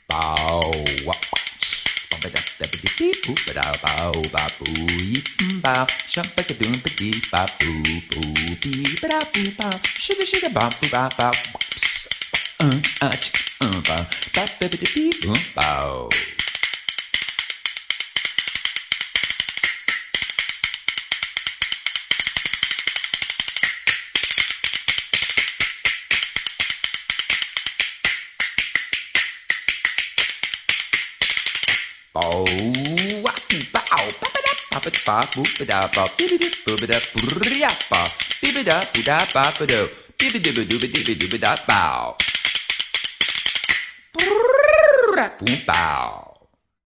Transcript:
bow, wop, bow, boop, bow, bow, bow, boo, bow, shumpa ka doom, ba dee, ba boo, boo, bee, ba da boo, bow, sugar, sugar, bow, boo, bow, bow, bow, bow, ba dee, boom, bow. Bow, wop, bow, ba ba da, ba ba da, boop, ba da, ba, bee ba boo ba da, brrrya, ba, bee ba da, boo da, ba ba do, bee ba doo ba doo ba dee ba doo ba da, bow, brrrra, boom, bow.